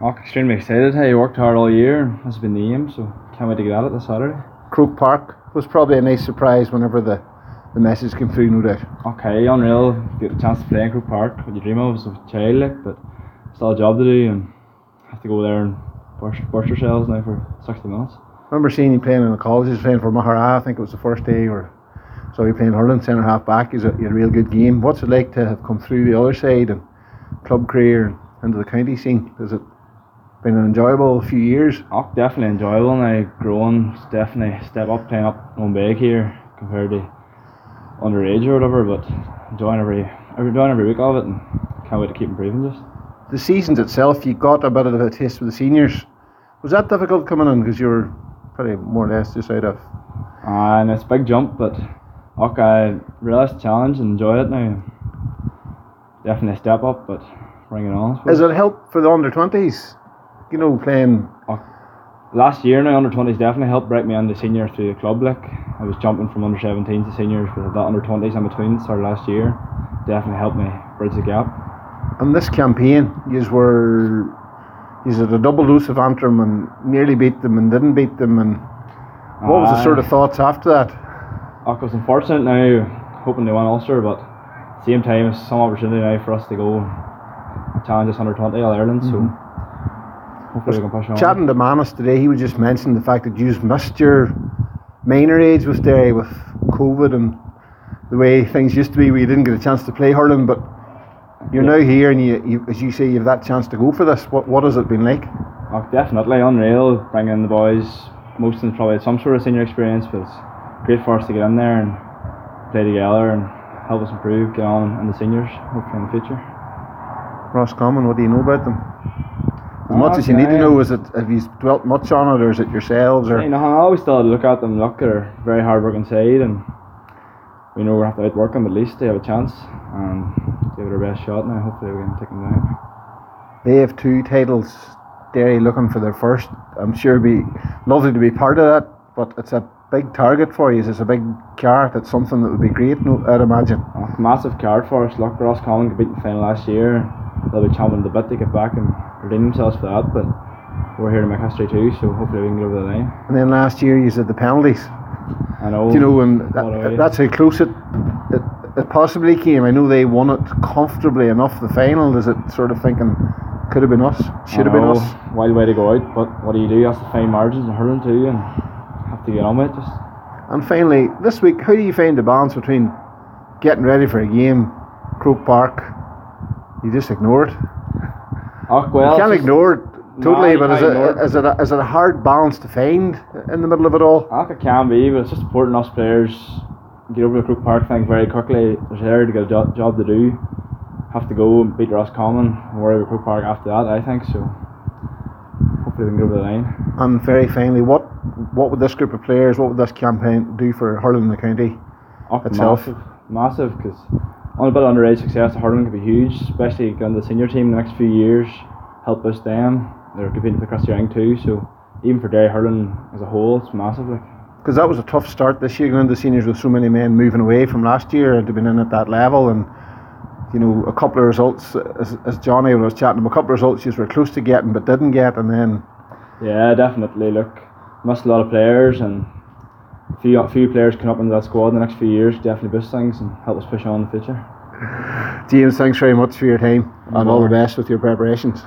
I'm extremely excited. Hey, you worked hard all year. This has been the aim, so can't wait to get at it this Saturday. Croke Park was probably a nice surprise whenever the message came through, no doubt. Okay, unreal. Get a chance to play in Croke Park. What you dream of as a child, like, but still a job to do and have to go there and burst yourselves now for 60 minutes. I remember seeing you playing in the colleges, playing for Mahara. I think it was the first day, or so you playing hurling, centre half back. You had a real good game. What's it like to have come through the other side and club career and into the county scene? Has it been an enjoyable few years? Oh, definitely enjoyable now. Growing, definitely step up, playing up on big here compared to underage or whatever. But enjoying every week of it, and can't wait to keep improving. Just the seasons itself, you got a bit of a taste with the seniors. Was that difficult coming in because you were pretty more or less just out of? And it's a big jump, but I realised the challenge and enjoy it now. Definitely a step up, but bring it on. Has it helped for the under-20s? You know, playing. Last year now, under-20s definitely helped break me into senior through the club. Like, I was jumping from under-17s to seniors, but that under-20s in between started last year. Definitely helped me bridge the gap. And this campaign, you had a double dose of Antrim and nearly beat them and didn't beat them. And what was the sort of thoughts after that? I was unfortunate now, hoping they won Ulster, but at the same time, it's some opportunity now for us to go challenge us under-20 All Ireland. So hopefully we can push on. Chatting to Manus today, he was just mentioning the fact that you missed your minor age with Derry with COVID and the way things used to be, where you didn't get a chance to play hurling, but you're now here and you, as you say, you have that chance to go for this. What has it been like? Oh, definitely unreal, bringing in the boys. Most of them probably had some sort of senior experience, but it's great for us to get in there and play together and help us improve, get on in the seniors, hopefully in the future. Roscommon, what do you know about them? As much as you need to know, have you dwelt much on it, or is it yourselves? Or? I always still look at them, they're a very hard working side, and we know we have to outwork them, but at least they have a chance and give it our best shot now. Hopefully we can take them down. They have 2 titles, Derry looking for their first. I'm sure it'd be lovely to be part of that, but it's a big target for you. It's a big carrot. It's something that would be great, I'd imagine. Massive carrot for us. Look, Roscommon could beat the final last year. They'll be chomping at the bit to get back and redeem themselves for that, but we're here to make history too, so hopefully we can get over the line. And then last year you said the penalties. I know. Do you know, and that's how close it possibly came. I know they won it comfortably enough, the final. Is it sort of thinking, could have been us, should have been us? Wild way to go out, but what do? You have to find margins in hurling too, and have to get on with it. And finally, this week, how do you find the balance between getting ready for a game, Croke Park? You just ignore it. Oh, well, you can't ignore it totally, but is it a hard balance to find in the middle of it all? It can be, but it's just important us players get over the Croke Park thing very quickly. There's there to get a job to do. Have to go and beat Roscommon and worry about Croke Park after that, I think. So hopefully we can get over the line. And very finally, what would this group of players, what would this campaign do for hurling in the county itself? Massive, because on a bit of underage success, the hurling could be huge, especially getting the senior team in the next few years. Help boost them. They're competing for the Christy Ring too, so even for Derry hurling as a whole, it's massive. Because that was a tough start this year, going into the seniors with so many men moving away from last year and to been in at that level, and you know, a couple of results, as Johnny was chatting to him, a couple of results you were close to getting but didn't get, and then yeah, definitely. Look, missed a lot of players, and a few players come up into that squad in the next few years, definitely boost things and help us push on in the future. James, thanks very much for your time and all the best with your preparations.